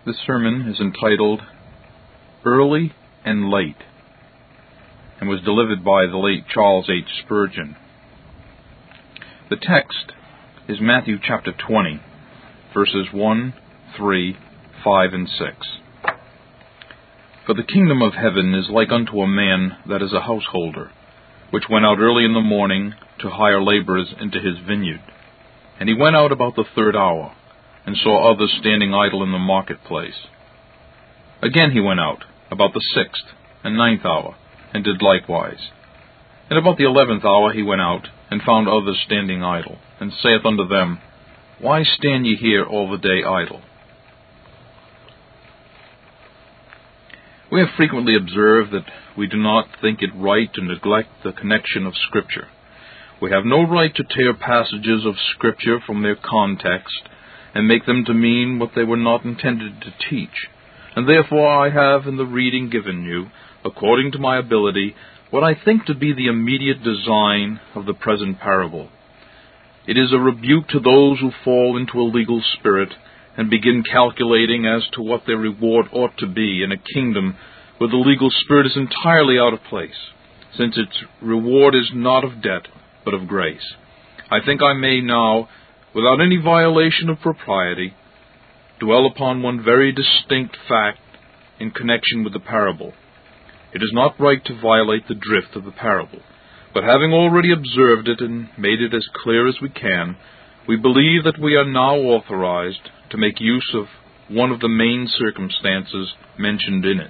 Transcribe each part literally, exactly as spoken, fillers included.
This sermon is entitled Early and Late, and was delivered by the late Charles H. Spurgeon. The text is Matthew chapter twenty, verses one, three, five, and six. For the kingdom of heaven is like unto a man that is a householder, which went out early in the morning to hire laborers into his vineyard. And he went out about the third hour, and saw others standing idle in the marketplace. Again he went out about the sixth and ninth hour, and did likewise. And about the eleventh hour he went out, and found others standing idle, and saith unto them, Why stand ye here all the day idle? We have frequently observed that we do not think it right to neglect the connection of Scripture. We have no right to tear passages of Scripture from their context and make them to mean what they were not intended to teach. And therefore I have in the reading given you, according to my ability, what I think to be the immediate design of the present parable. It is a rebuke to those who fall into a legal spirit and begin calculating as to what their reward ought to be in a kingdom where the legal spirit is entirely out of place, since its reward is not of debt, but of grace. I think I may now, without any violation of propriety, dwell upon one very distinct fact in connection with the parable. It is not right to violate the drift of the parable, but having already observed it and made it as clear as we can, we believe that we are now authorized to make use of one of the main circumstances mentioned in it.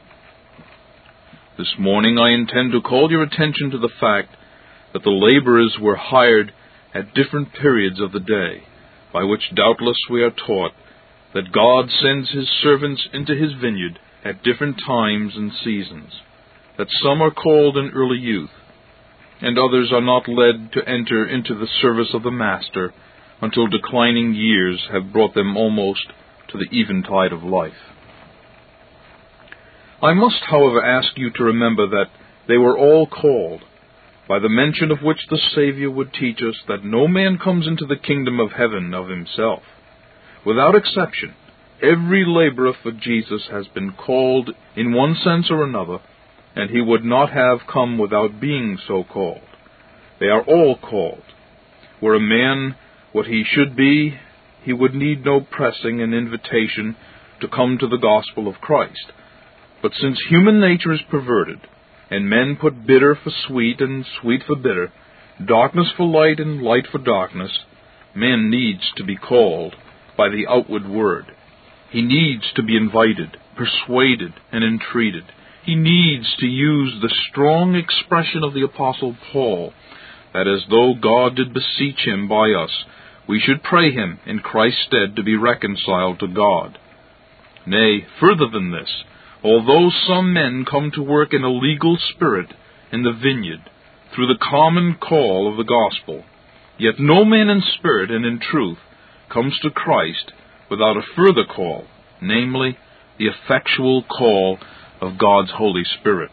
This morning I intend to call your attention to the fact that the laborers were hired at different periods of the day, by which doubtless we are taught that God sends his servants into his vineyard at different times and seasons, that some are called in early youth, and others are not led to enter into the service of the Master until declining years have brought them almost to the eventide of life. I must, however, ask you to remember that they were all called, by the mention of which the Savior would teach us that no man comes into the kingdom of heaven of himself. Without exception, every laborer for Jesus has been called in one sense or another, and he would not have come without being so called. They are all called. Were a man what he should be, he would need no pressing and invitation to come to the gospel of Christ. But since human nature is perverted, and men put bitter for sweet and sweet for bitter, darkness for light and light for darkness, man needs to be called by the outward word. He needs to be invited, persuaded, and entreated. He needs to use the strong expression of the Apostle Paul, that as though God did beseech him by us, we should pray him in Christ's stead to be reconciled to God. Nay, further than this, although some men come to work in a legal spirit in the vineyard through the common call of the gospel, yet no man in spirit and in truth comes to Christ without a further call, namely, the effectual call of God's Holy Spirit.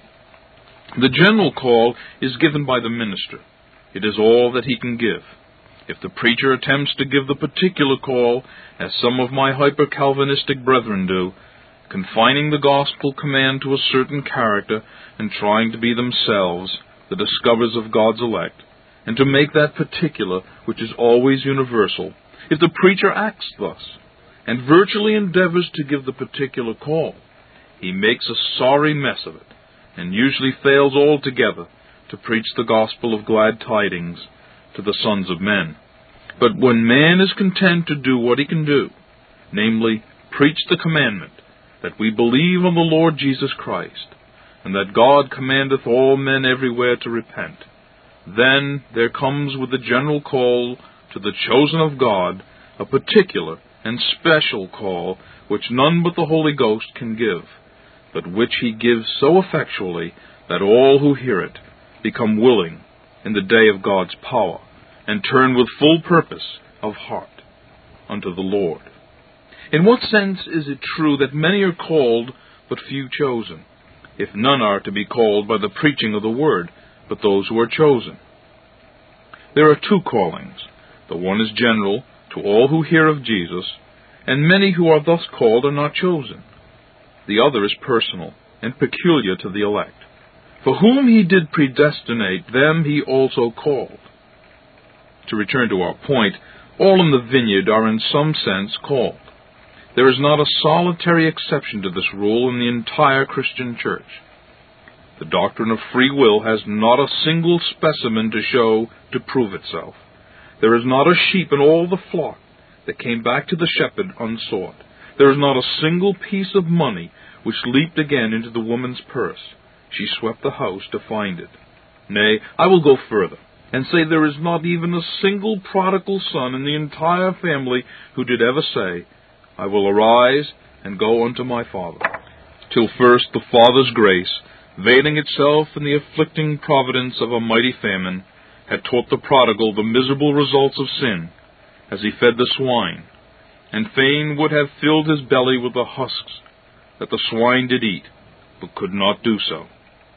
The general call is given by the minister. It is all that he can give. If the preacher attempts to give the particular call, as some of my hyper-Calvinistic brethren do, confining the gospel command to a certain character and trying to be themselves the discoverers of God's elect, and to make that particular which is always universal, if the preacher acts thus, and virtually endeavors to give the particular call, he makes a sorry mess of it, and usually fails altogether to preach the gospel of glad tidings to the sons of men. But when man is content to do what he can do, namely, preach the commandment, that we believe on the Lord Jesus Christ, and that God commandeth all men everywhere to repent, then there comes with the general call to the chosen of God a particular and special call which none but the Holy Ghost can give, but which he gives so effectually that all who hear it become willing in the day of God's power, and turn with full purpose of heart unto the Lord. In what sense is it true that many are called, but few chosen, if none are to be called by the preaching of the word, but those who are chosen? There are two callings. The one is general, to all who hear of Jesus, and many who are thus called are not chosen. The other is personal, and peculiar to the elect. For whom he did predestinate, them he also called. To return to our point, all in the vineyard are in some sense called. There is not a solitary exception to this rule in the entire Christian church. The doctrine of free will has not a single specimen to show to prove itself. There is not a sheep in all the flock that came back to the shepherd unsought. There is not a single piece of money which leaped again into the woman's purse. She swept the house to find it. Nay, I will go further, and say there is not even a single prodigal son in the entire family who did ever say, I will arise and go unto my father. Till first the Father's grace, veiling itself in the afflicting providence of a mighty famine, had taught the prodigal the miserable results of sin, as he fed the swine, and fain would have filled his belly with the husks that the swine did eat, but could not do so.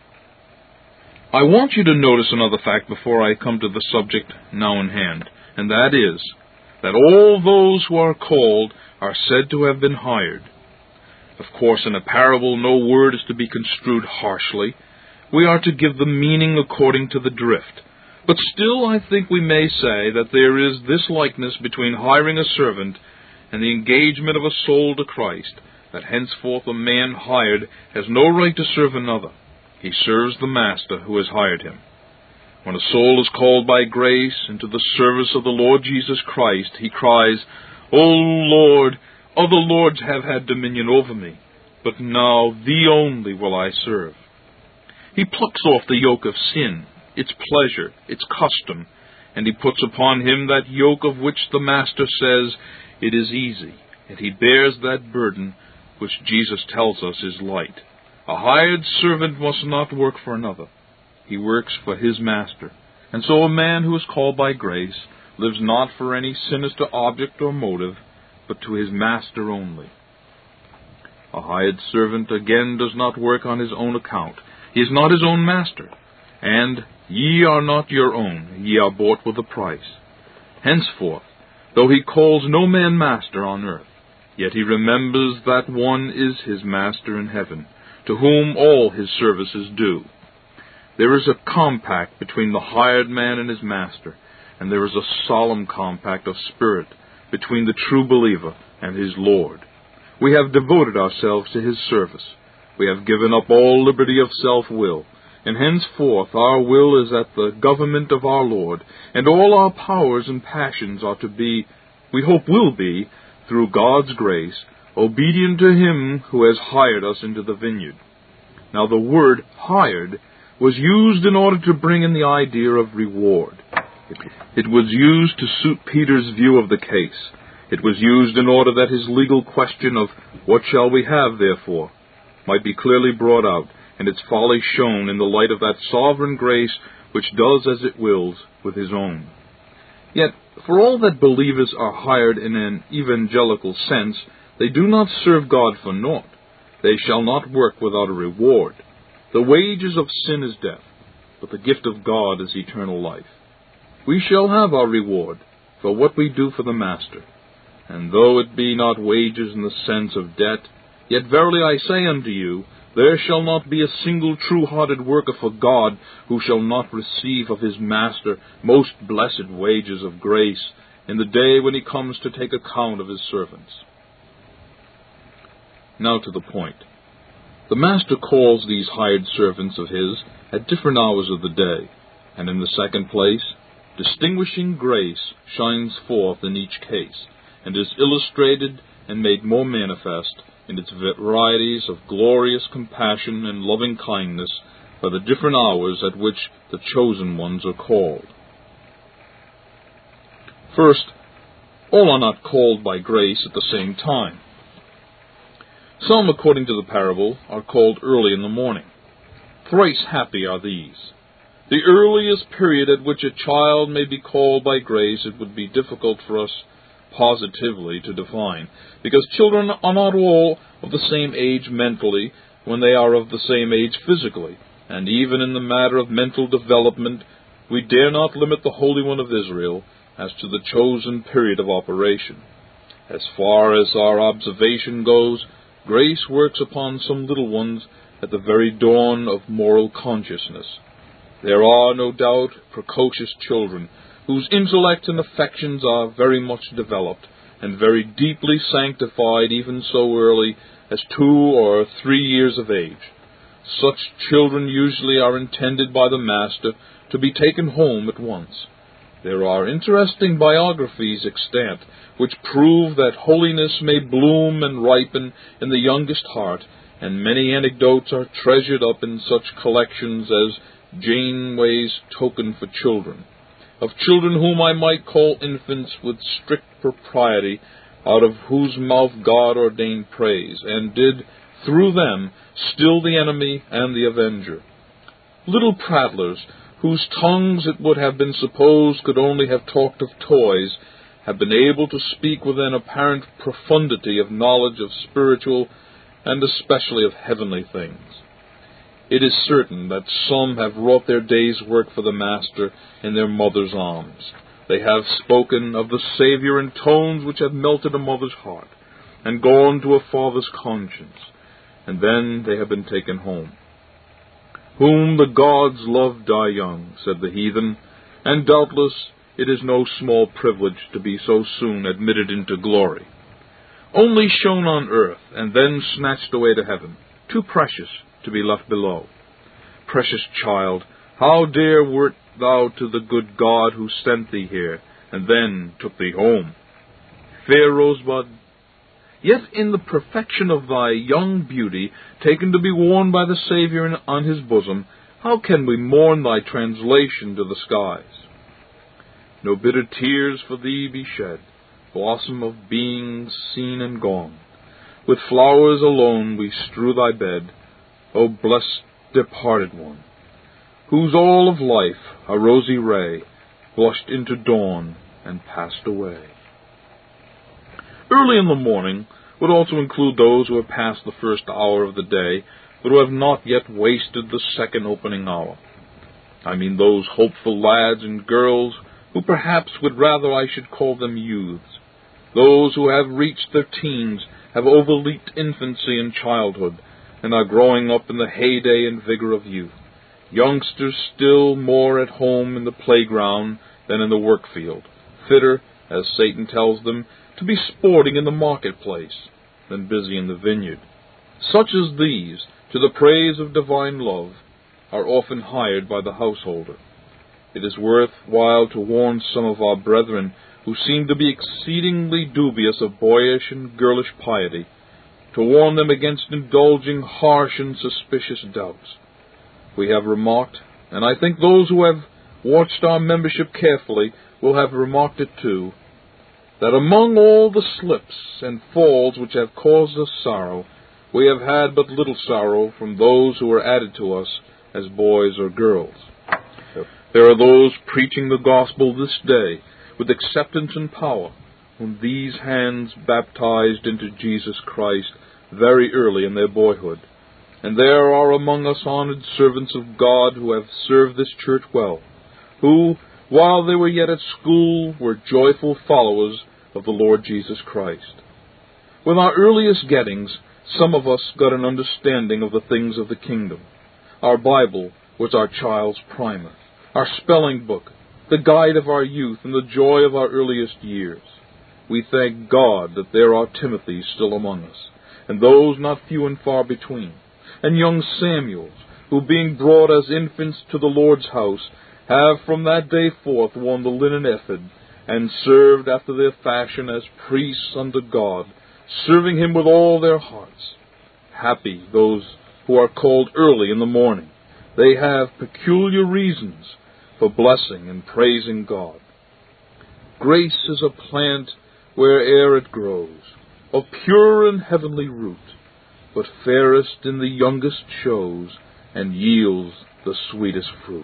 I want you to notice another fact before I come to the subject now in hand, and that is, that all those who are called are said to have been hired. Of course, in a parable no word is to be construed harshly. We are to give the meaning according to the drift. But still I think we may say that there is this likeness between hiring a servant and the engagement of a soul to Christ, that henceforth a man hired has no right to serve another. He serves the master who has hired him. When a soul is called by grace into the service of the Lord Jesus Christ, he cries, O Lord, other lords have had dominion over me, but now thee only will I serve. He plucks off the yoke of sin, its pleasure, its custom, and he puts upon him that yoke of which the Master says, it is easy, and he bears that burden which Jesus tells us is light. A hired servant must not work for another. He works for his master. And so a man who is called by grace lives not for any sinister object or motive, but to his master only. A hired servant, again, does not work on his own account. He is not his own master. And ye are not your own, ye are bought with a price. Henceforth, though he calls no man master on earth, yet he remembers that one is his master in heaven, to whom all his services due. There is a compact between the hired man and his master, and there is a solemn compact of spirit between the true believer and his Lord. We have devoted ourselves to his service. We have given up all liberty of self-will, and henceforth our will is at the government of our Lord, and all our powers and passions are to be, we hope will be, through God's grace, obedient to him who has hired us into the vineyard. Now the word hired was used in order to bring in the idea of reward. It, it was used to suit Peter's view of the case. It was used in order that his legal question of, what shall we have, therefore, might be clearly brought out, and its folly shown in the light of that sovereign grace which does as it wills with his own. Yet, for all that believers are hired in an evangelical sense, they do not serve God for naught. They shall not work without a reward. The wages of sin is death, but the gift of God is eternal life. We shall have our reward for what we do for the Master. And though it be not wages in the sense of debt, yet verily I say unto you, there shall not be a single true-hearted worker for God who shall not receive of his Master most blessed wages of grace in the day when he comes to take account of his servants. Now to the point. The Master calls these hired servants of his at different hours of the day, and in the second place, distinguishing grace shines forth in each case, and is illustrated and made more manifest in its varieties of glorious compassion and loving kindness by the different hours at which the chosen ones are called. First, all are not called by grace at the same time. Some, according to the parable, are called early in the morning. Thrice happy are these. The earliest period at which a child may be called by grace it would be difficult for us positively to define, because children are not all of the same age mentally when they are of the same age physically, and even in the matter of mental development we dare not limit the Holy One of Israel as to the chosen period of operation. As far as our observation goes, grace works upon some little ones at the very dawn of moral consciousness. There are, no doubt, precocious children whose intellect and affections are very much developed and very deeply sanctified even so early as two or three years of age. Such children usually are intended by the Master to be taken home at once. There are interesting biographies extant which prove that holiness may bloom and ripen in the youngest heart, and many anecdotes are treasured up in such collections as Janeway's Token for Children, of children whom I might call infants with strict propriety, out of whose mouth God ordained praise, and did, through them, still the enemy and the avenger. Little prattlers, whose tongues it would have been supposed could only have talked of toys, have been able to speak with an apparent profundity of knowledge of spiritual and especially of heavenly things. It is certain that some have wrought their day's work for the Master in their mother's arms. They have spoken of the Savior in tones which have melted a mother's heart, and gone to a father's conscience, and then they have been taken home. Whom the gods love die young, said the heathen, and doubtless it is no small privilege to be so soon admitted into glory. Only shown on earth, and then snatched away to heaven, too precious to be left below. Precious child, how dear wert thou to the good God who sent thee here, and then took thee home. Fair rosebud, yet in the perfection of thy young beauty, taken to be worn by the Saviour on his bosom, how can we mourn thy translation to the skies? No bitter tears for thee be shed, blossom of beings seen and gone. With flowers alone we strew thy bed, O blessed departed one, whose all of life, a rosy ray, blushed into dawn and passed away. Early in the morning would also include those who have passed the first hour of the day, but who have not yet wasted the second opening hour. I mean those hopeful lads and girls who perhaps would rather I should call them youths, those who have reached their teens, have overleaped infancy and childhood, and are growing up in the heyday and vigor of youth, youngsters still more at home in the playground than in the work-field, fitter, as Satan tells them, to be sporting in the marketplace than busy in the vineyard. Such as these, to the praise of divine love, are often hired by the householder. It is worth while to warn some of our brethren who seem to be exceedingly dubious of boyish and girlish piety, to warn them against indulging harsh and suspicious doubts. We have remarked, and I think those who have watched our membership carefully will have remarked it too, that among all the slips and falls which have caused us sorrow, we have had but little sorrow from those who were added to us as boys or girls. There are those preaching the gospel this day with acceptance and power, whom these hands baptized into Jesus Christ very early in their boyhood. And there are among us honored servants of God who have served this church well, who, while they were yet at school, were joyful followers of the Lord Jesus Christ. With our earliest gettings, some of us got an understanding of the things of the kingdom. Our Bible was our child's primer, our spelling book, the guide of our youth and the joy of our earliest years. We thank God that there are Timothys still among us, and those not few and far between, and young Samuels, who being brought as infants to the Lord's house, have from that day forth worn the linen ephod, and served after their fashion as priests under God, serving him with all their hearts. Happy those who are called early in the morning. They have peculiar reasons for blessing and praising God. Grace is a plant where'er it grows, of pure and heavenly root, but fairest in the youngest shows, and yields the sweetest fruit.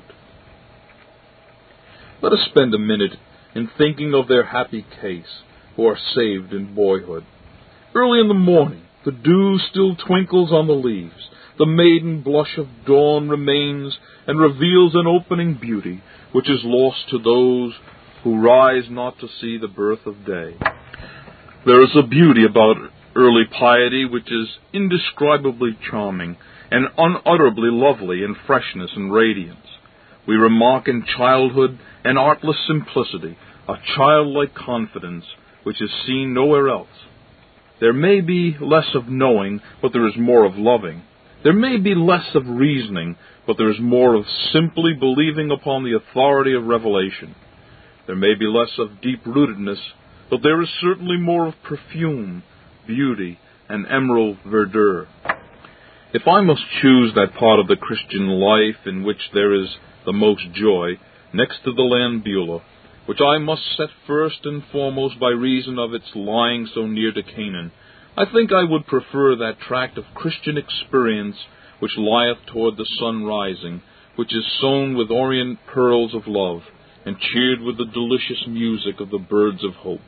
Let us spend a minute in thinking of their happy case who are saved in boyhood. Early in the morning, the dew still twinkles on the leaves. The maiden blush of dawn remains and reveals an opening beauty which is lost to those who rise not to see the birth of day. There is a beauty about early piety which is indescribably charming and unutterably lovely in freshness and radiance. We remark in childhood an artless simplicity, a childlike confidence, which is seen nowhere else. There may be less of knowing, but there is more of loving. There may be less of reasoning, but there is more of simply believing upon the authority of revelation. There may be less of deep-rootedness, but there is certainly more of perfume, beauty, and emerald verdure. If I must choose that part of the Christian life in which there is the most joy, next to the Lambula, which I must set first and foremost by reason of its lying so near to Canaan, I think I would prefer that tract of Christian experience which lieth toward the sun rising, which is sown with orient pearls of love, and cheered with the delicious music of the birds of hope.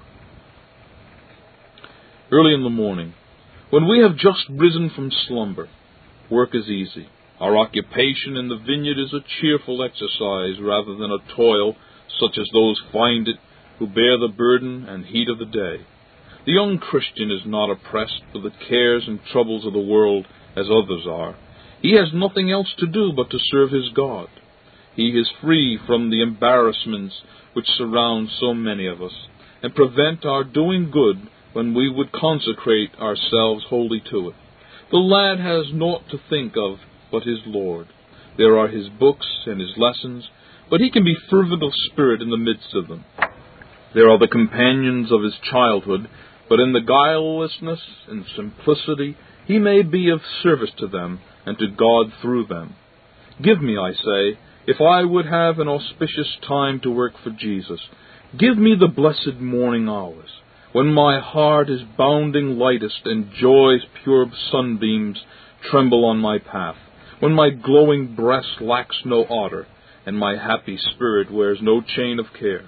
Early in the morning, when we have just risen from slumber, work is easy. Our occupation in the vineyard is a cheerful exercise rather than a toil such as those find it who bear the burden and heat of the day. The young Christian is not oppressed with the cares and troubles of the world as others are. He has nothing else to do but to serve his God. He is free from the embarrassments which surround so many of us, and prevent our doing good when we would consecrate ourselves wholly to it. The lad has naught to think of but his Lord. There are his books and his lessons, but he can be fervent of spirit in the midst of them. There are the companions of his childhood, but in the guilelessness and simplicity he may be of service to them and to God through them. Give me, I say, if I would have an auspicious time to work for Jesus, give me the blessed morning hours, when my heart is bounding lightest and joy's pure sunbeams tremble on my path, when my glowing breast lacks no ardor, and my happy spirit wears no chain of care.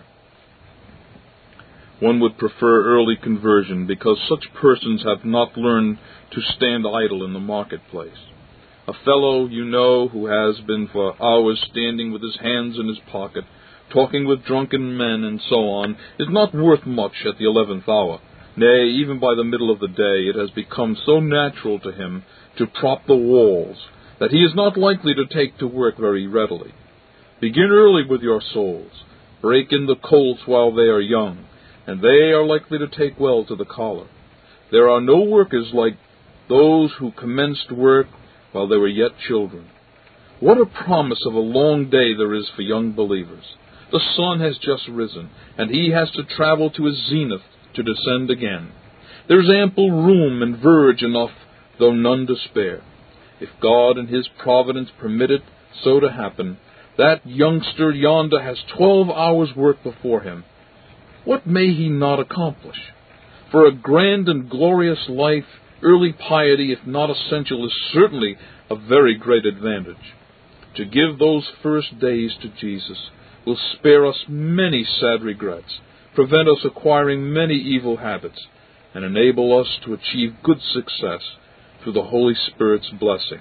One would prefer early conversion because such persons have not learned to stand idle in the marketplace. A fellow, you know, who has been for hours standing with his hands in his pocket, talking with drunken men and so on, is not worth much at the eleventh hour. Nay, even by the middle of the day it has become so natural to him to prop the walls that he is not likely to take to work very readily. Begin early with your souls. Break in the colts while they are young, and they are likely to take well to the collar. There are no workers like those who commenced work while they were yet children. What a promise of a long day there is for young believers. The sun has just risen, and he has to travel to his zenith to descend again. There is ample room and verge enough, though none to spare. If God in his providence permit it so to happen, that youngster yonder has twelve hours' work before him. What may he not accomplish? For a grand and glorious life, early piety, if not essential, is certainly a very great advantage. To give those first days to Jesus will spare us many sad regrets, prevent us acquiring many evil habits, and enable us to achieve good success through the Holy Spirit's blessing.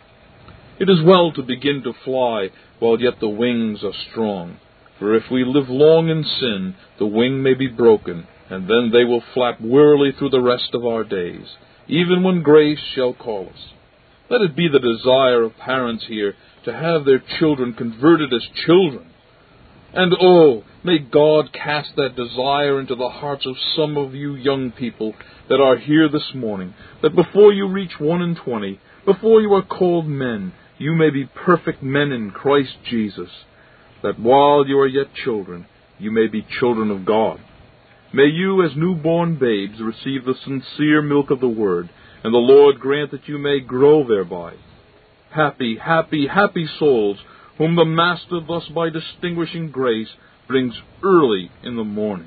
It is well to begin to fly while yet the wings are strong, for if we live long in sin, the wing may be broken, and then they will flap wearily through the rest of our days, even when grace shall call us. Let it be the desire of parents here to have their children converted as children. And oh, may God cast that desire into the hearts of some of you young people that are here this morning, that before you reach one and twenty, before you are called men, you may be perfect men in Christ Jesus, that while you are yet children, you may be children of God. May you, as newborn babes, receive the sincere milk of the Word, and the Lord grant that you may grow thereby. Happy, happy, happy souls, whom the Master thus by distinguishing grace brings early in the morning.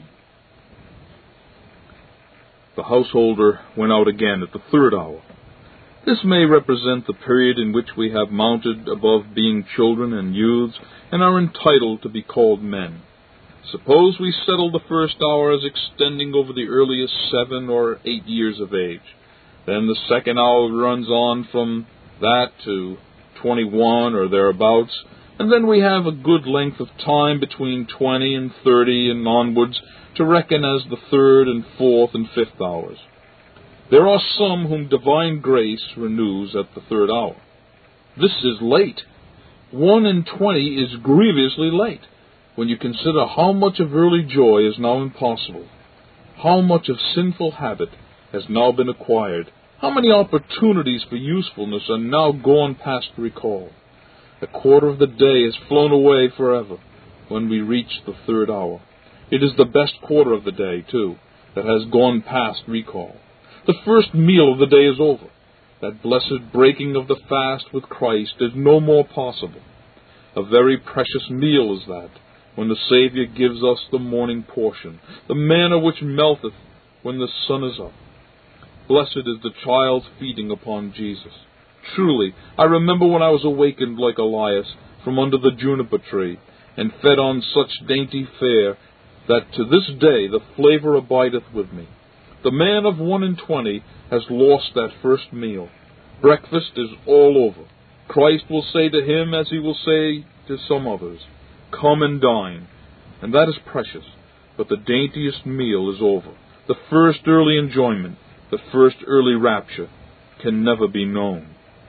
The householder went out again at the third hour. This may represent the period in which we have mounted above being children and youths, and are entitled to be called men. Suppose we settle the first hour as extending over the earliest seven or eight years of age. Then the second hour runs on from that to twenty-one or thereabouts, And then we have a good length of time between twenty and thirty and onwards to reckon as the third and fourth and fifth hours. There are some whom divine grace renews at the third hour. This is late. One and twenty is grievously late, when you consider how much of early joy is now impossible, how much of sinful habit has now been acquired, how many opportunities for usefulness are now gone past recall. A quarter of the day has flown away forever when we reach the third hour. It is the best quarter of the day, too, that has gone past recall. The first meal of the day is over. That blessed breaking of the fast with Christ is no more possible. A very precious meal is that, when the Savior gives us the morning portion, the manna which melteth when the sun is up. Blessed is the child's feeding upon Jesus. Truly, I remember when I was awakened like Elias from under the juniper tree, and fed on such dainty fare, that to this day the flavor abideth with me. The man of one and twenty has lost that first meal. Breakfast is all over. Christ will say to him, as he will say to some others, "Come and dine." And that is precious. But the daintiest meal is over. The first early enjoyment, the first early rapture, can never be known.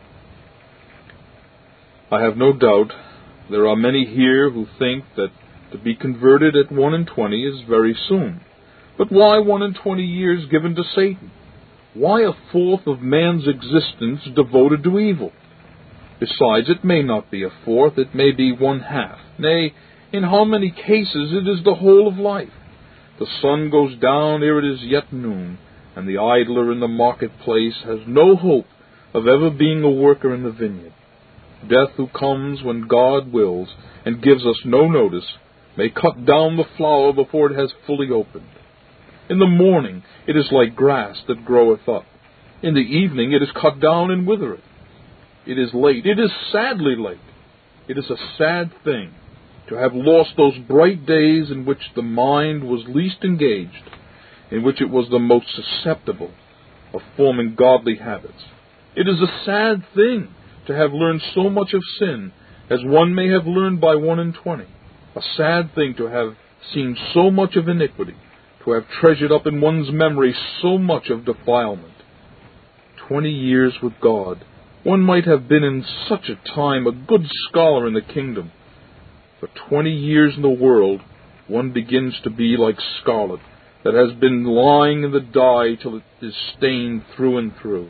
I have no doubt there are many here who think that to be converted at one and twenty is very soon. But why one and twenty years given to Satan? Why a fourth of man's existence devoted to evil? Besides, it may not be a fourth, it may be one half. Nay, in how many cases it is the whole of life. The sun goes down ere it is yet noon, and the idler in the marketplace has no hope of ever being a worker in the vineyard. Death, who comes when God wills, and gives us no notice, may cut down the flower before it has fully opened. In the morning it is like grass that groweth up. In the evening it is cut down and withereth. It is late. It is sadly late. It is a sad thing to have lost those bright days in which the mind was least engaged, in which it was the most susceptible of forming godly habits. It is a sad thing to have learned so much of sin as one may have learned by one and twenty. A sad thing to have seen so much of iniquity, to have treasured up in one's memory so much of defilement. Twenty years with God, one might have been in such a time a good scholar in the kingdom. For twenty years in the world, one begins to be like scarlet that has been lying in the dye till it is stained through and through.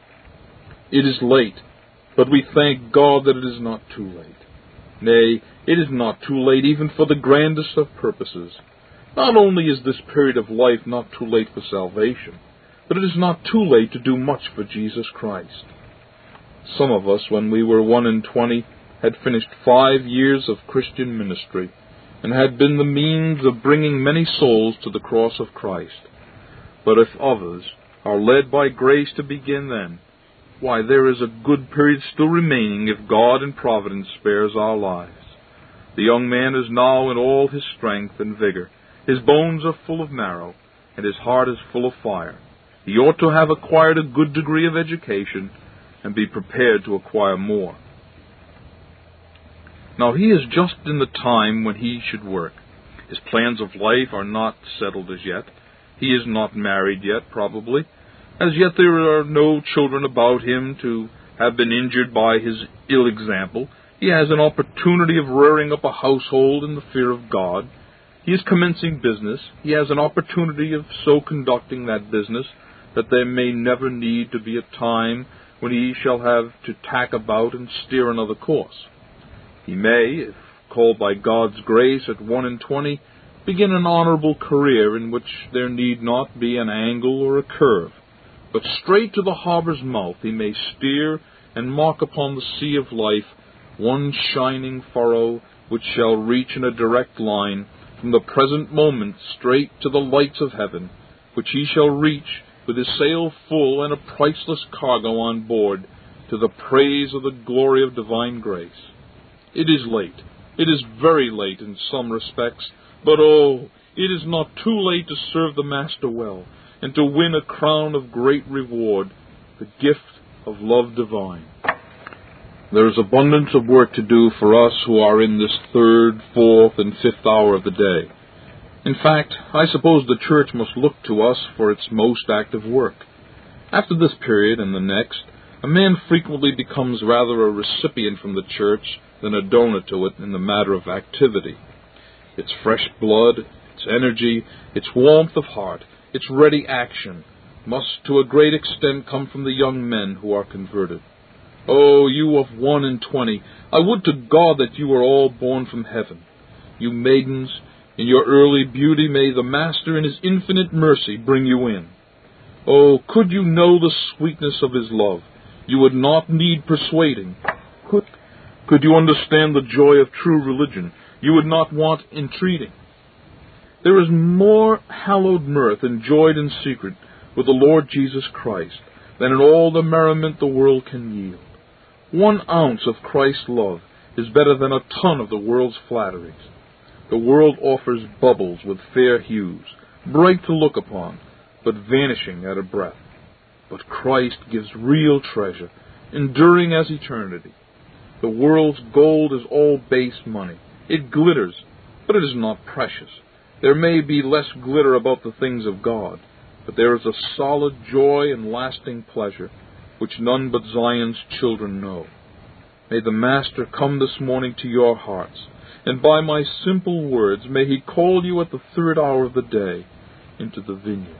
It is late, but we thank God that it is not too late. Nay, it is not too late even for the grandest of purposes. Not only is this period of life not too late for salvation, but it is not too late to do much for Jesus Christ. Some of us, when we were one and twenty, had finished five years of Christian ministry, and had been the means of bringing many souls to the cross of Christ. But if others are led by grace to begin then, why, there is a good period still remaining if God in providence spares our lives. The young man is now in all his strength and vigor. His bones are full of marrow, and his heart is full of fire. He ought to have acquired a good degree of education, and be prepared to acquire more. Now he is just in the time when he should work. His plans of life are not settled as yet. He is not married yet, probably. As yet there are no children about him to have been injured by his ill example. He has an opportunity of rearing up a household in the fear of God. He is commencing business. He has an opportunity of so conducting that business that there may never need to be a time when he shall have to tack about and steer another course. He may, if called by God's grace at one and twenty, begin an honorable career in which there need not be an angle or a curve, but straight to the harbor's mouth he may steer and mark upon the sea of life one shining furrow which shall reach in a direct line from the present moment straight to the lights of heaven, which he shall reach with his sail full and a priceless cargo on board, to the praise of the glory of divine grace. It is late. It is very late in some respects, but oh, it is not too late to serve the Master well, and to win a crown of great reward, the gift of love divine. There is abundance of work to do for us who are in this third, fourth, and fifth hour of the day. In fact, I suppose the church must look to us for its most active work. After this period and the next, a man frequently becomes rather a recipient from the church than a donor to it in the matter of activity. Its fresh blood, its energy, its warmth of heart, its ready action must to a great extent come from the young men who are converted. Oh, you of one and twenty, I would to God that you were all born from heaven. You maidens, in your early beauty may the Master in his infinite mercy bring you in. Oh, could you know the sweetness of his love, you would not need persuading. Could, could you understand the joy of true religion, you would not want entreating. There is more hallowed mirth enjoyed in secret with the Lord Jesus Christ than in all the merriment the world can yield. One ounce of Christ's love is better than a ton of the world's flatteries. The world offers bubbles with fair hues, bright to look upon, but vanishing at a breath. But Christ gives real treasure, enduring as eternity. The world's gold is all base money. It glitters, but it is not precious. There may be less glitter about the things of God, but there is a solid joy and lasting pleasure which none but Zion's children know. May the Master come this morning to your hearts, and by my simple words may he call you at the third hour of the day into the vineyard.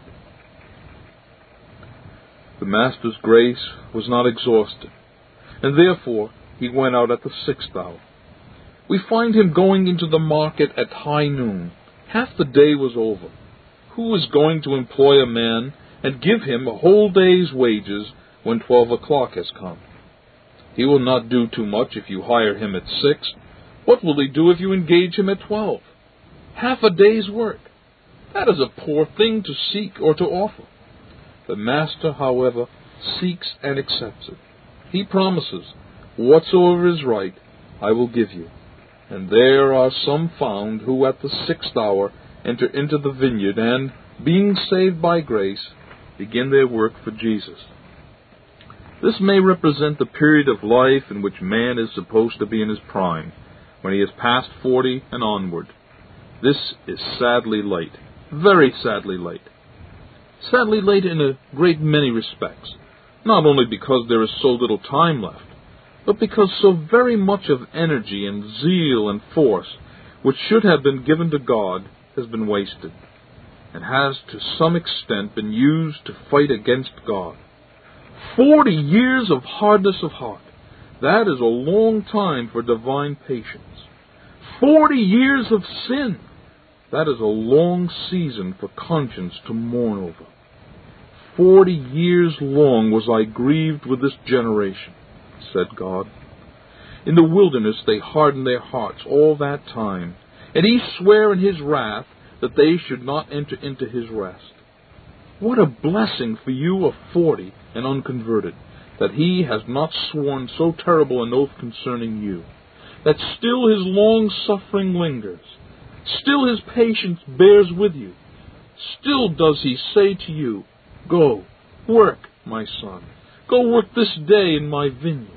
The Master's grace was not exhausted, and therefore he went out at the sixth hour. We find him going into the market at high noon. Half the day was over. Who is going to employ a man and give him a whole day's wages when twelve o'clock has come? He will not do too much if you hire him at six. What will he do if you engage him at twelve? Half a day's work. That is a poor thing to seek or to offer. The Master, however, seeks and accepts it. He promises, whatsoever is right, I will give you. And there are some found who at the sixth hour enter into the vineyard and, being saved by grace, begin their work for Jesus. This may represent the period of life in which man is supposed to be in his prime, when he is past forty and onward. This is sadly late, very sadly late. Sadly late in a great many respects, not only because there is so little time left, but because so very much of energy and zeal and force which should have been given to God has been wasted, and has to some extent been used to fight against God. Forty years of hardness of heart, that is a long time for divine patience. Forty years of sin, that is a long season for conscience to mourn over. Forty years long was I grieved with this generation, said God. In the wilderness they hardened their hearts all that time, and he sware in his wrath that they should not enter into his rest. What a blessing for you of forty and unconverted, that he has not sworn so terrible an oath concerning you, that still his long-suffering lingers, still his patience bears with you, still does he say to you, go, work, my son, go work this day in my vineyard.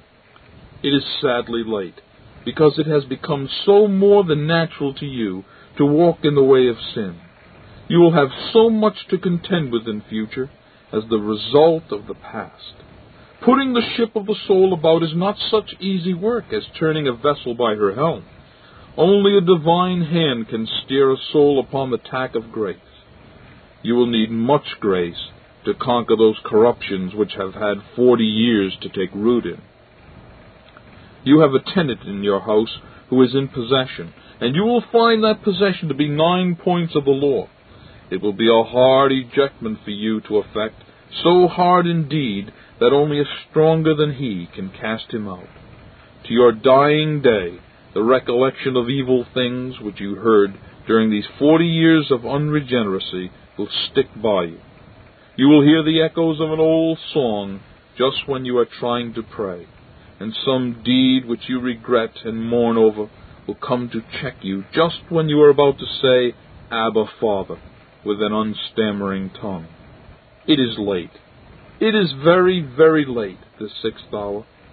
It is sadly late, because it has become so more than natural to you to walk in the way of sin. You will have so much to contend with in future as the result of the past. Putting the ship of the soul about is not such easy work as turning a vessel by her helm. Only a divine hand can steer a soul upon the tack of grace. You will need much grace to conquer those corruptions which have had forty years to take root in. You have a tenant in your house who is in possession, and you will find that possession to be nine points of the law. It will be a hard ejectment for you to effect, so hard indeed that only a stronger than he can cast him out. To your dying day, the recollection of evil things which you heard during these forty years of unregeneracy will stick by you. You will hear the echoes of an old song just when you are trying to pray, and some deed which you regret and mourn over will come to check you just when you are about to say, Abba, Father, with an unstammering tongue. It is late. It is very, very late, this sixth hour.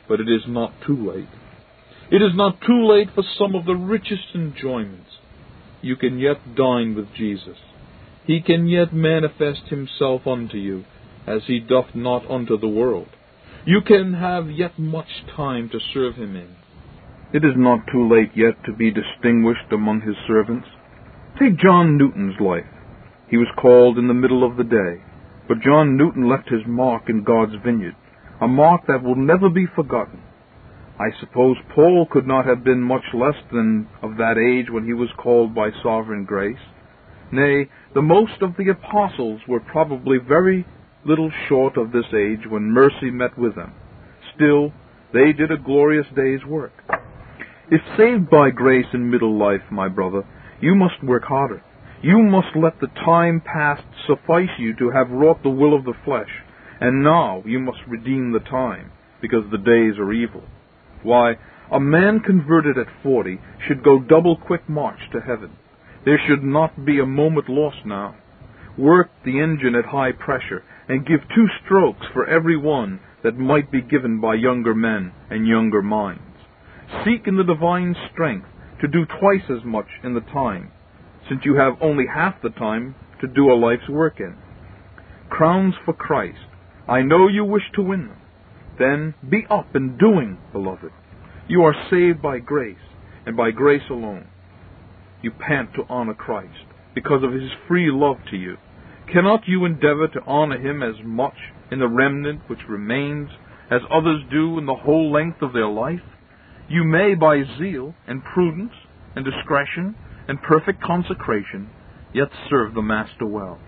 but it is not too late. It is not too late for some of the richest enjoyments. You can yet dine with Jesus. He can yet manifest himself unto you, as he doth not unto the world. You can have yet much time to serve him in. It is not too late yet to be distinguished among his servants. Take John Newton's life. He was called in the middle of the day, but John Newton left his mark in God's vineyard, a mark that will never be forgotten. I suppose Paul could not have been much less than of that age when he was called by sovereign grace. Nay, the most of the apostles were probably very little short of this age when mercy met with them. Still, they did a glorious day's work. If saved by grace in middle life, my brother, you must work harder. You must let the time past suffice you to have wrought the will of the flesh, and now you must redeem the time, because the days are evil. Why, a man converted at forty should go double-quick march to heaven. There should not be a moment lost now. Work the engine at high pressure, and give two strokes for every one that might be given by younger men and younger minds. Seek in the divine strength to do twice as much in the time, since you have only half the time to do a life's work in. Crowns for Christ. I know you wish to win them. Then be up and doing, beloved. You are saved by grace, and by grace alone. You pant to honor Christ, because of his free love to you. Cannot you endeavor to honor him as much in the remnant which remains as others do in the whole length of their life? You may, by zeal and prudence and discretion and perfect consecration, yet serve the Master well.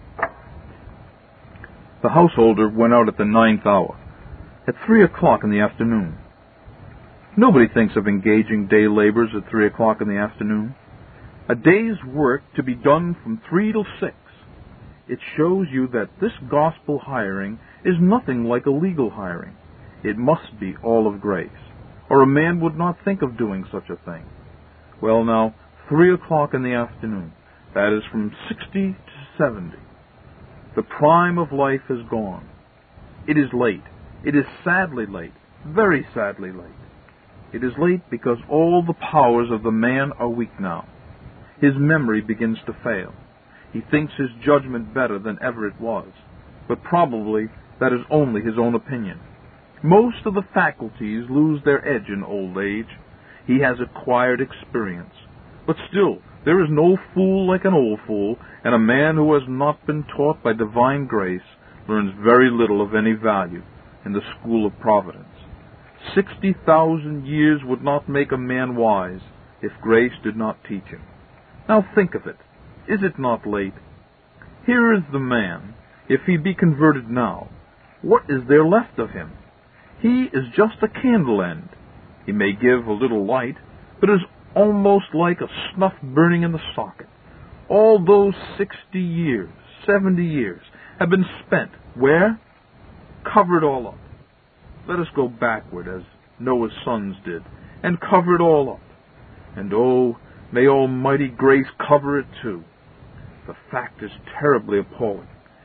The householder went out at the ninth hour, at three o'clock in the afternoon. Nobody thinks of engaging day laborers at three o'clock in the afternoon. A day's work to be done from three till six. It shows you that this gospel hiring is nothing like a legal hiring. It must be all of grace, or a man would not think of doing such a thing. Well now, three o'clock in the afternoon, that is from sixty to seventy. The prime of life is gone. It is late. It is sadly late, very sadly late. It is late because all the powers of the man are weak now. His memory begins to fail. He thinks his judgment better than ever it was, but probably that is only his own opinion. Most of the faculties lose their edge in old age. He has acquired experience. But still, there is no fool like an old fool, and a man who has not been taught by divine grace learns very little of any value in the school of providence. Sixty thousand years would not make a man wise if grace did not teach him. Now think of it. Is it not late? Here is the man. If he be converted now, what is there left of him? He is just a candle end. He may give a little light, but is almost like a snuff burning in the socket. All those sixty years, seventy years, have been spent where? Cover it all up. Let us go backward, as Noah's sons did, and cover it all up. And oh, may almighty grace cover it too. The fact is terribly appalling.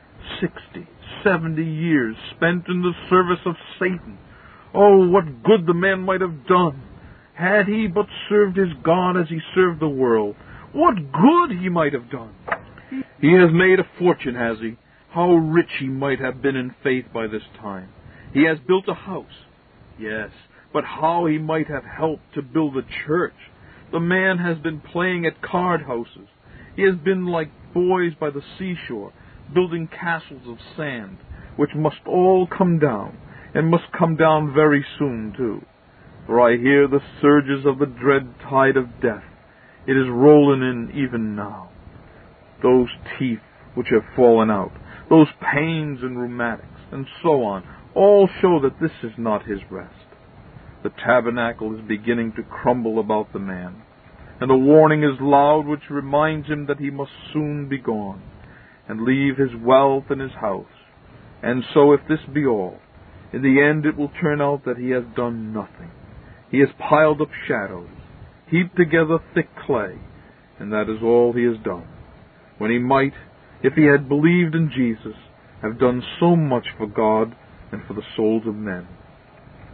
Sixty, seventy years spent in the service of Satan. Oh, what good the man might have done, had he but served his God as he served the world. What good he might have done. He has made a fortune, has he? How rich he might have been in faith by this time. He has built a house. Yes, but how he might have helped to build a church. The man has been playing at card houses. He has been like boys by the seashore, building castles of sand, which must all come down, and must come down very soon, too. For I hear the surges of the dread tide of death. It is rolling in even now. Those teeth which have fallen out, those pains and rheumatics, and so on, all show that this is not his rest. The tabernacle is beginning to crumble about the man, and the warning is loud which reminds him that he must soon be gone, and leave his wealth and his house. And so, if this be all, in the end it will turn out that he has done nothing. He has piled up shadows, heaped together thick clay, and that is all he has done, when he might, if he had believed in Jesus, have done so much for God and for the souls of men.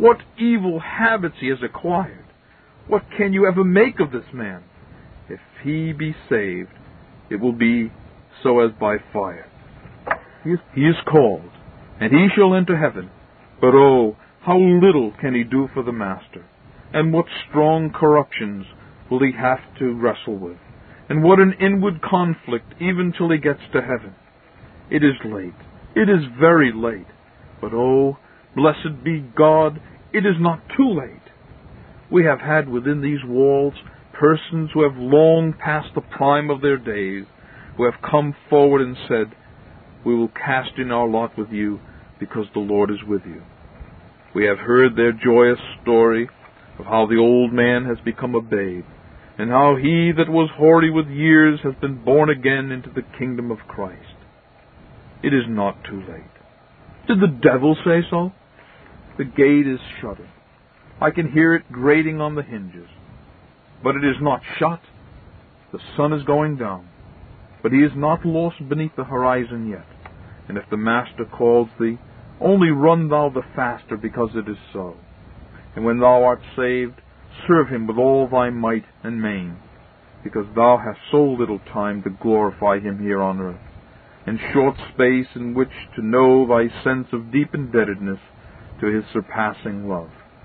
what evil habits he has acquired. What can you ever make of this man? If he be saved, it will be so as by fire. He is, he is called, and he shall enter heaven. But oh, how little can he do for the Master, and what strong corruptions will he have to wrestle with, and what an inward conflict even till he gets to heaven. It is late. It is very late. But oh, blessed be God, it is not too late. We have had within these walls persons who have long passed the prime of their days, who have come forward and said, we will cast in our lot with you, because the Lord is with you. We have heard their joyous story of how the old man has become a babe, and how he that was hoary with years has been born again into the kingdom of Christ. It is not too late. Did the devil say so? The gate is shutting. I can hear it grating on the hinges. But it is not shut. The sun is going down. But he is not lost beneath the horizon yet. And if the Master calls thee, only run thou the faster, because it is so. And when thou art saved, serve him with all thy might and main, because thou hast so little time to glorify him here on earth, and short space in which to know thy sense of deep indebtedness to his surpassing love.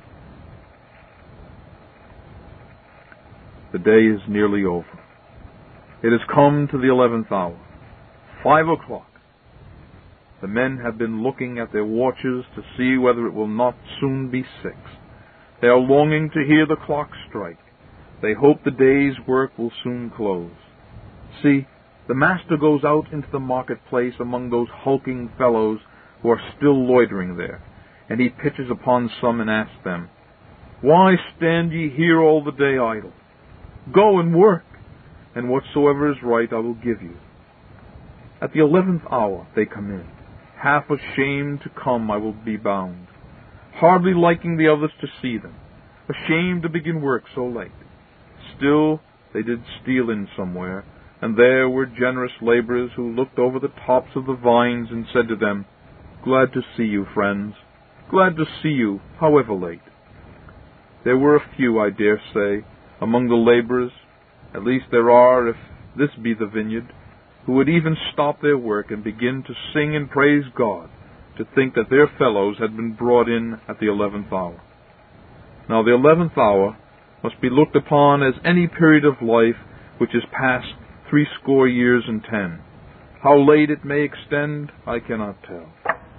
The day is nearly over. It has come to the eleventh hour, five o'clock. The men have been looking at their watches to see whether it will not soon be six. They are longing to hear the clock strike. They hope the day's work will soon close. See, the Master goes out into the marketplace among those hulking fellows who are still loitering there, and he pitches upon some and asks them, why stand ye here all the day idle? Go and work, and whatsoever is right I will give you. At the eleventh hour they come in, half ashamed to come, I will be bound, hardly liking the others to see them, ashamed to begin work so late. Still, they did steal in somewhere, and there were generous laborers who looked over the tops of the vines and said to them, glad to see you, friends, glad to see you, however late. There were a few, I dare say, among the laborers, at least there are if this be the vineyard, who would even stop their work and begin to sing and praise God, to think that their fellows had been brought in at the eleventh hour. Now the eleventh hour must be looked upon as any period of life which is past threescore years and ten. How late it may extend, I cannot tell.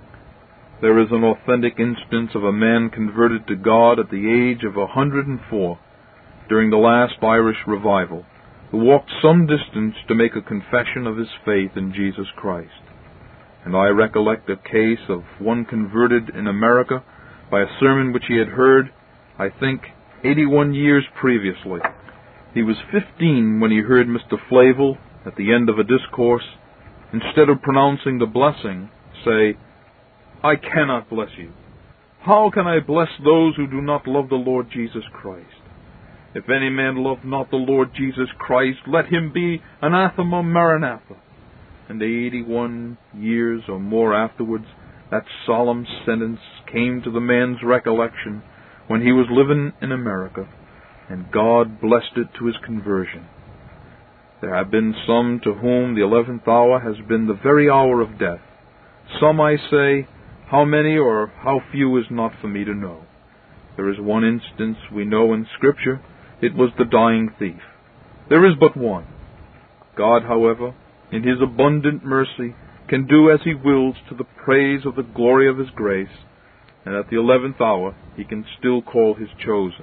There is an authentic instance of a man converted to God at the age of a hundred and four, during the last Irish revival, who walked some distance to make a confession of his faith in Jesus Christ. And I recollect a case of one converted in America by a sermon which he had heard, I think, eighty-one years previously. He was fifteen when he heard Mister Flavel, at the end of a discourse, instead of pronouncing the blessing, say, I cannot bless you. How can I bless those who do not love the Lord Jesus Christ? If any man love not the Lord Jesus Christ, let him be anathema maranatha. And eighty-one years or more afterwards, that solemn sentence came to the man's recollection when he was living in America, and God blessed it to his conversion. There have been some to whom the eleventh hour has been the very hour of death. Some, I say, how many or how few is not for me to know. There is one instance we know in Scripture. It was the dying thief. There is but one. God, however, in his abundant mercy, can do as he wills to the praise of the glory of his grace, and at the eleventh hour he can still call his chosen.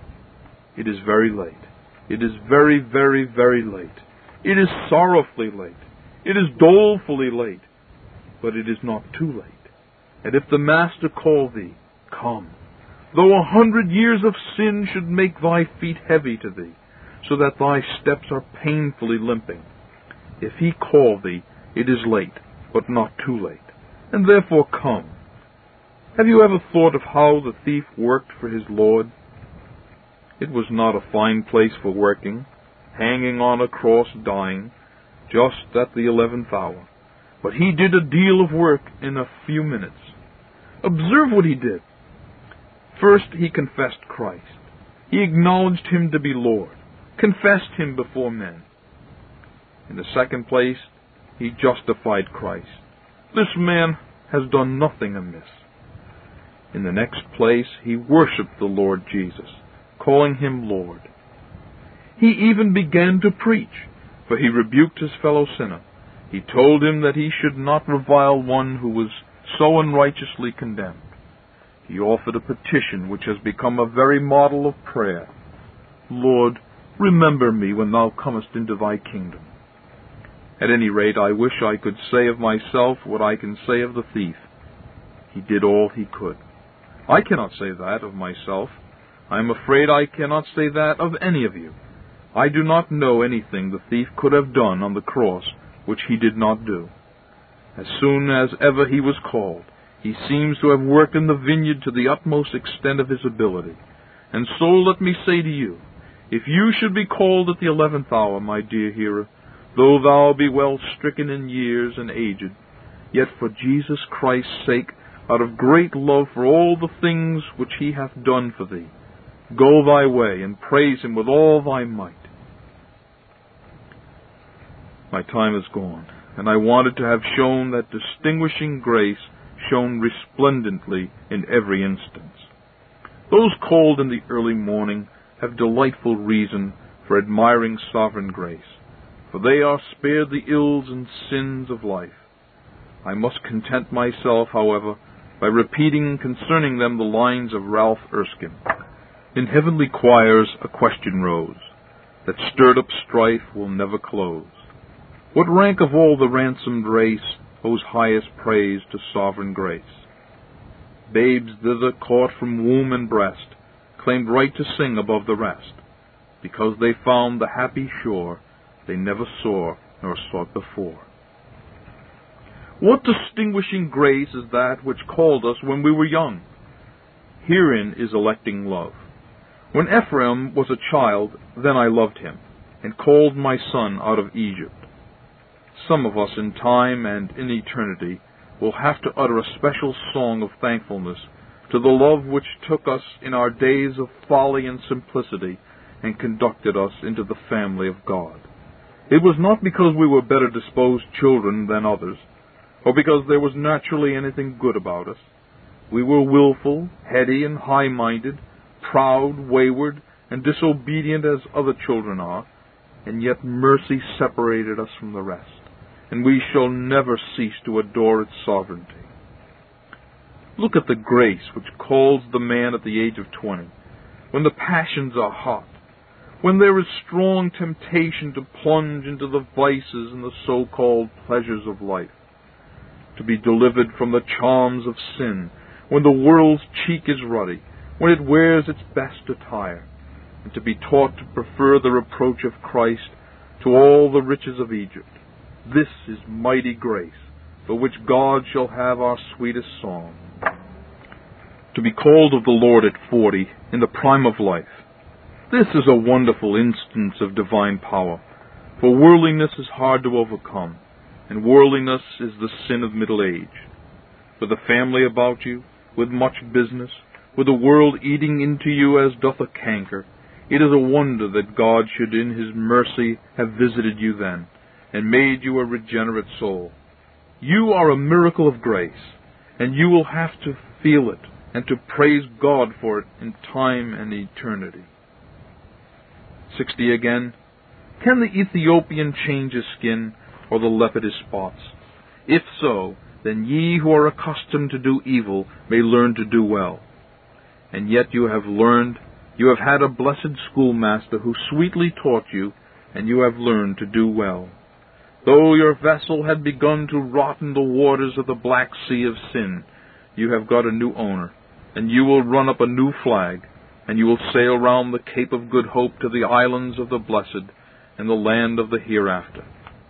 It is very late. It is very, very, very late. It is sorrowfully late. It is dolefully late. But it is not too late. And if the Master call thee, come. Though a hundred years of sin should make thy feet heavy to thee, so that thy steps are painfully limping, if he call thee, it is late, but not too late, and therefore come. Have you ever thought of how the thief worked for his Lord? It was not a fine place for working, hanging on a cross dying, just at the eleventh hour. But he did a deal of work in a few minutes. Observe what he did. First, he confessed Christ. He acknowledged him to be Lord, confessed him before men. In the second place, he justified Christ. This man has done nothing amiss. In the next place, he worshipped the Lord Jesus, calling him Lord. He even began to preach, for he rebuked his fellow sinner. He told him that he should not revile one who was so unrighteously condemned. He offered a petition which has become a very model of prayer. Lord, remember me when thou comest into thy kingdom. At any rate, I wish I could say of myself what I can say of the thief. He did all he could. I cannot say that of myself. I am afraid I cannot say that of any of you. I do not know anything the thief could have done on the cross which he did not do. As soon as ever he was called, he seems to have worked in the vineyard to the utmost extent of his ability. And so let me say to you, if you should be called at the eleventh hour, my dear hearer, though thou be well stricken in years and aged, yet for Jesus Christ's sake, out of great love for all the things which he hath done for thee, go thy way and praise him with all thy might. My time is gone, and I wanted to have shown that distinguishing grace shone resplendently in every instance. Those called in the early morning have delightful reason for admiring sovereign grace, for they are spared the ills and sins of life. I must content myself, however, by repeating concerning them the lines of Ralph Erskine. In heavenly choirs a question rose, that stirred up strife will never close. What rank of all the ransomed race owes highest praise to sovereign grace? Babes thither caught from womb and breast claimed right to sing above the rest, because they found the happy shore they never saw nor sought before. What distinguishing grace is that which called us when we were young? Herein is electing love. When Ephraim was a child, then I loved him, and called my son out of Egypt. Some of us in time and in eternity will have to utter a special song of thankfulness to the love which took us in our days of folly and simplicity and conducted us into the family of God. It was not because we were better disposed children than others, or because there was naturally anything good about us. We were willful, heady, and high-minded, proud, wayward, and disobedient as other children are, and yet mercy separated us from the rest, and we shall never cease to adore its sovereignty. Look at the grace which calls the man at the age of twenty, when the passions are hot, when there is strong temptation to plunge into the vices and the so-called pleasures of life, to be delivered from the charms of sin, when the world's cheek is ruddy, when it wears its best attire, and to be taught to prefer the reproach of Christ to all the riches of Egypt. This is mighty grace, for which God shall have our sweetest song. To be called of the Lord at forty, in the prime of life, this is a wonderful instance of divine power, for worldliness is hard to overcome, and worldliness is the sin of middle age. With a family about you, with much business, with the world eating into you as doth a canker, it is a wonder that God should in his mercy have visited you then, and made you a regenerate soul. You are a miracle of grace, and you will have to feel it and to praise God for it in time and eternity. Sixty again. Can the Ethiopian change his skin, or the leopard his spots? If so, then ye who are accustomed to do evil may learn to do well. And yet you have learned, you have had a blessed schoolmaster who sweetly taught you, and you have learned to do well. Though your vessel had begun to rot in the waters of the Black Sea of sin, you have got a new owner, and you will run up a new flag, and you will sail round the Cape of Good Hope to the islands of the blessed and the land of the hereafter.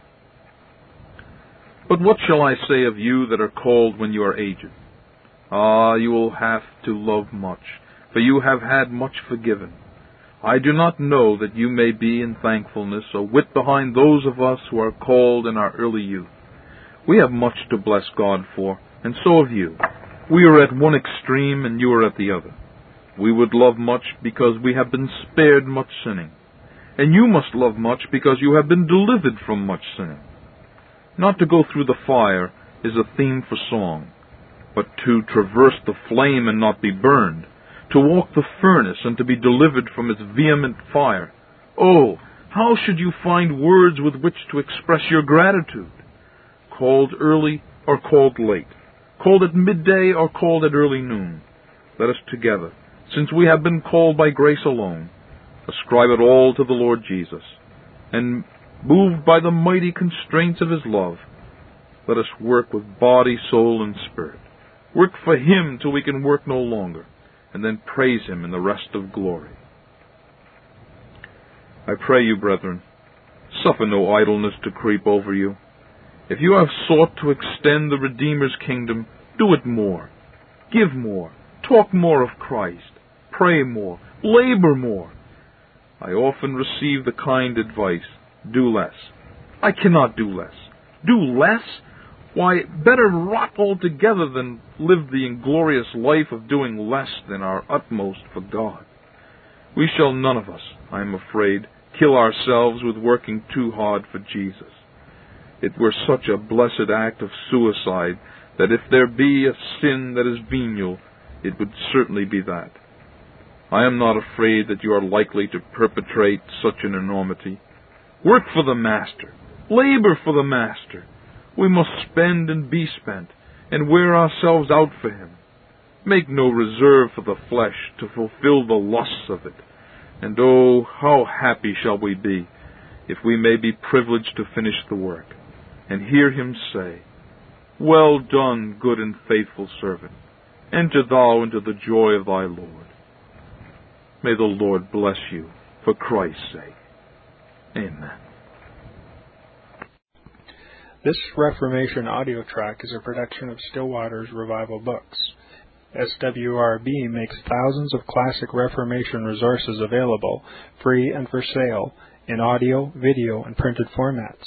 But what shall I say of you that are called when you are aged? Ah, you will have to love much, for you have had much forgiven. I do not know that you may be in thankfulness a whit behind those of us who are called in our early youth. We have much to bless God for, and so have you. We are at one extreme, and you are at the other. we would love much because we have been spared much sinning, and you must love much because you have been delivered from much sinning. Not to go through the fire is a theme for song, but to traverse the flame and not be burned, to walk the furnace and to be delivered from its vehement fire. Oh, how should you find words with which to express your gratitude? Called early or called late, called at midday or called at early noon, let us together, since we have been called by grace alone, ascribe it all to the Lord Jesus, and, moved by the mighty constraints of His love, let us work with body, soul, and spirit. Work for Him till we can work no longer, and then praise Him in the rest of glory. I pray you, brethren, suffer no idleness to creep over you. If you have sought to extend the Redeemer's kingdom, do it more. Give more. Talk more of Christ. Pray more. Labor more. I often receive the kind advice, do less. I cannot do less. Do less? Why, better rot altogether than live the inglorious life of doing less than our utmost for God. We shall none of us, I am afraid, kill ourselves with working too hard for Jesus. It were such a blessed act of suicide that if there be a sin that is venial, it would certainly be that. I am not afraid that you are likely to perpetrate such an enormity. Work for the Master. Labor for the Master. We must spend and be spent, and wear ourselves out for Him. Make no reserve for the flesh to fulfill the lusts of it. And oh, how happy shall we be if we may be privileged to finish the work, and hear Him say, Well done, good and faithful servant. Enter thou into the joy of thy Lord. May the Lord bless you for Christ's sake. Amen. This Reformation audio track is a production of Still Waters Revival Books. S W R B makes thousands of classic Reformation resources available, free and for sale, in audio, video, and printed formats.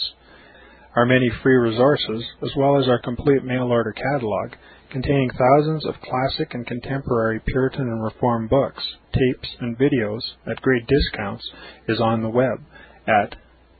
Our many free resources, as well as our complete mail-order catalog, containing thousands of classic and contemporary Puritan and Reformed books, tapes, and videos at great discounts, is on the web at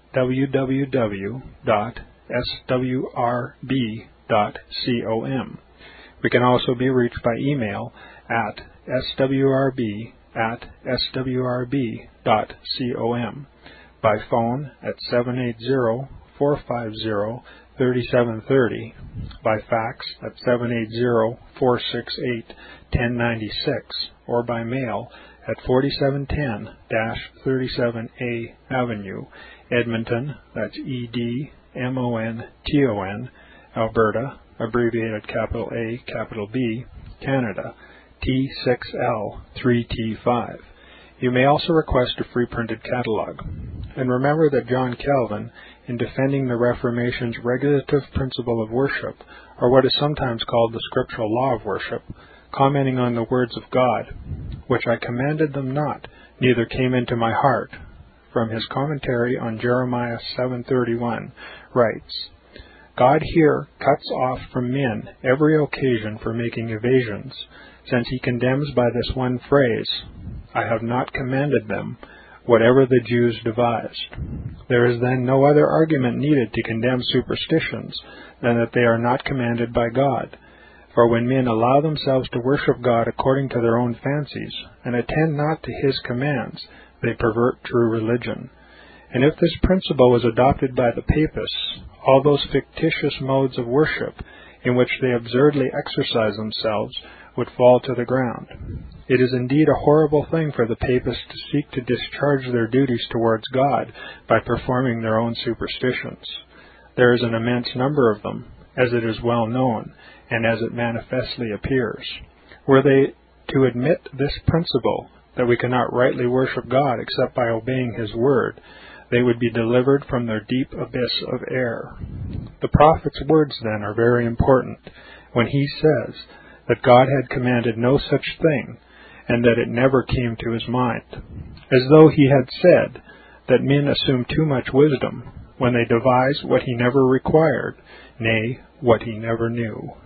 w w w dot s w r b dot com. We can also be reached by email at s w r b at s w r b dot com, by phone at seven eight zero, four five zero, three seven three zero, by fax at seven eight zero, four six eight, one zero nine six, or by mail at forty-seven ten thirty-seven A Avenue, Edmonton, that's E D M O N T O N, Alberta, abbreviated capital A, capital B, Canada, T six L three T five. You may also request a free printed catalog. And remember that John Calvin, in defending the Reformation's regulative principle of worship, or what is sometimes called the scriptural law of worship, commenting on the words of God, which I commanded them not, neither came into my heart, from his commentary on Jeremiah seven thirty-one, writes, God here cuts off from men every occasion for making evasions, since he condemns by this one phrase, I have not commanded them, whatever the Jews devised. There is then no other argument needed to condemn superstitions than that they are not commanded by God. For when men allow themselves to worship God according to their own fancies, and attend not to His commands, they pervert true religion. And if this principle was adopted by the Papists, all those fictitious modes of worship in which they absurdly exercise themselves would fall to the ground. It is indeed a horrible thing for the Papists to seek to discharge their duties towards God by performing their own superstitions. There is an immense number of them, as it is well known, and as it manifestly appears. Were they to admit this principle, that we cannot rightly worship God except by obeying His word, they would be delivered from their deep abyss of error. The prophet's words, then, are very important, when he says that God had commanded no such thing, and that it never came to his mind, as though he had said that men assume too much wisdom when they devise what he never required, nay, what he never knew.